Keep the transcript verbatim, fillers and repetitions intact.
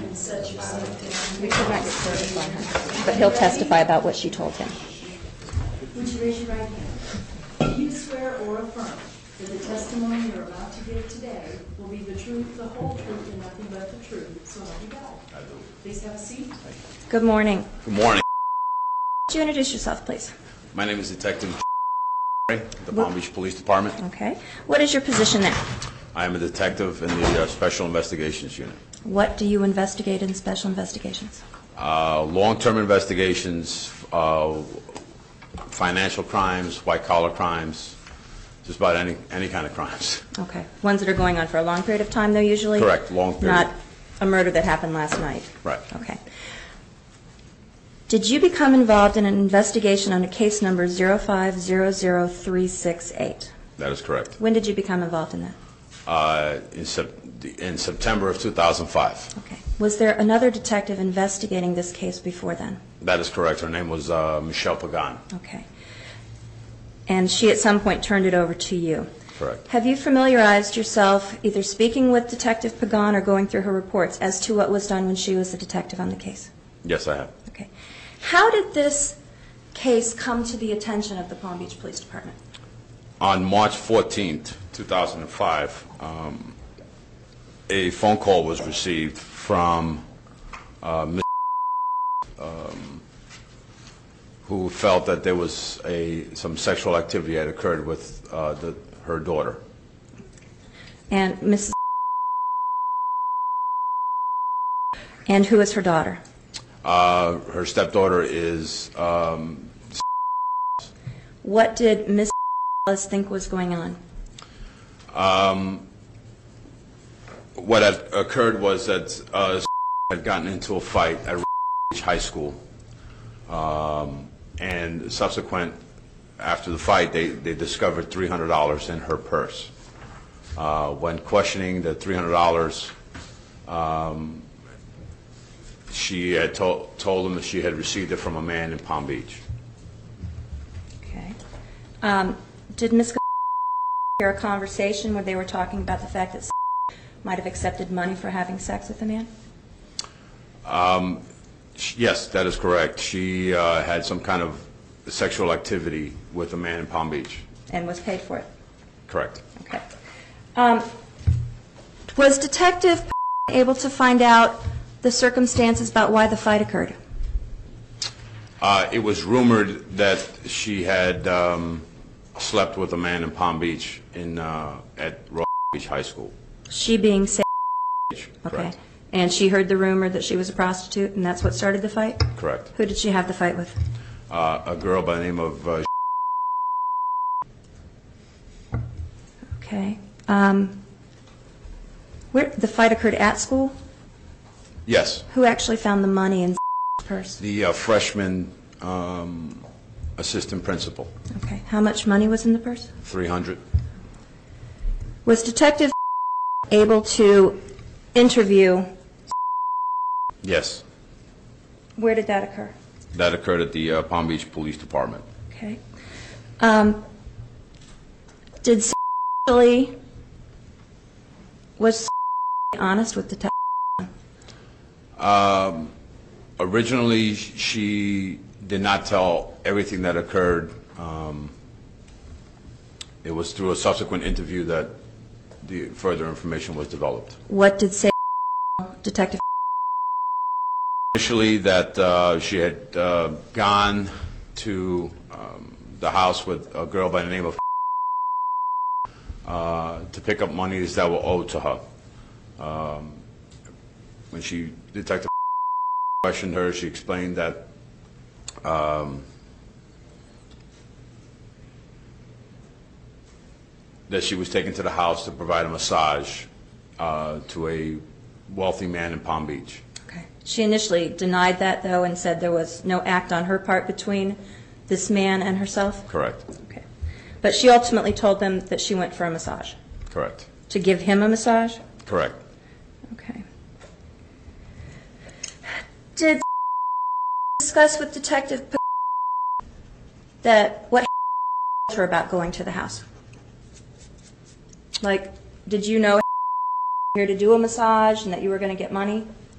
and set yourself We down. could not get started on her, but he'll testify about what she told him. Would you raise your right hand? Do you swear or affirm that the testimony you're about to give today will be the truth, the whole truth, and nothing but the truth, so help you God? I do. Please have a seat. Good morning. Good morning. Would you introduce yourself, please? My name is Detective the Palm Beach Police Department. Okay. What is your position there? I am a detective in the uh, Special Investigations Unit. What do you investigate in special investigations? Uh, long-term investigations, uh, financial crimes, white-collar crimes, just about any any kind of crimes. Okay. Ones that are going on for a long period of time, though, usually? Correct, long period. Not a murder that happened last night? Right. Okay. Did you become involved in an investigation under case number zero five zero zero three six eight? That is correct. When did you become involved in that? Uh, in, sep in September of two thousand five. Okay. Was there another detective investigating this case before then? That is correct. Her name was uh, Michelle Pagan. Okay. And she at some point turned it over to you? Correct. Have you familiarized yourself, either speaking with Detective Pagan or going through her reports, as to what was done when she was the detective on the case? Yes, I have. Okay. How did this case come to the attention of the Palm Beach Police Department? On March fourteenth, two thousand five, um, a phone call was received from uh, Miz Um, who felt that there was a some sexual activity had occurred with uh, the, her daughter. And Missus And who is her daughter? Uh, her stepdaughter is. Um, What did Miss think was going on? um, what had occurred was that uh, had gotten into a fight at high school, um, and subsequent after the fight, they, they discovered three hundred dollars in her purse. Uh, when questioning the three hundred dollars, um, she had told, told them that she had received it from a man in Palm Beach. Okay. Um, did Miss hear a conversation where they were talking about the fact that might have accepted money for having sex with a man? Um, yes, that is correct. She uh, had some kind of sexual activity with a man in Palm Beach. And was paid for it? Correct. Okay. Um, was Detective able to find out the circumstances about why the fight occurred? Uh, it was rumored that she had um, slept with a man in Palm Beach in uh, at Royal Beach High School. She being safe? Okay. Okay. And she heard the rumor that she was a prostitute, and that's what started the fight? Correct. Who did she have the fight with? Uh, a girl by the name of uh, Okay. Um, where the fight occurred at school? yes, Who actually found the money in purse? the uh, freshman um, assistant principal. Okay. How much money was in the purse? three hundred. Was Detective able to interview? Yes, Where did that occur? that occurred at the uh, Palm Beach Police Department. Okay. Um, did actually was honest with Detective? Um, originally, she did not tell everything that occurred. Um, it was through a subsequent interview that the further information was developed. What did say Detective? Initially, that uh, she had uh, gone to um, the house with a girl by the name of uh, to pick up monies that were owed to her. Um, when she detective questioned her, she explained that um, that she was taken to the house to provide a massage uh, to a wealthy man in Palm Beach. Okay. She initially denied that, though, and said there was no act on her part between this man and herself? Correct. Okay. But she ultimately told them that she went for a massage? Correct. To give him a massage? Correct. Okay. Did discuss with Detective that what told her about going to the house? Like, did you know here to do a massage and that you were going to get money?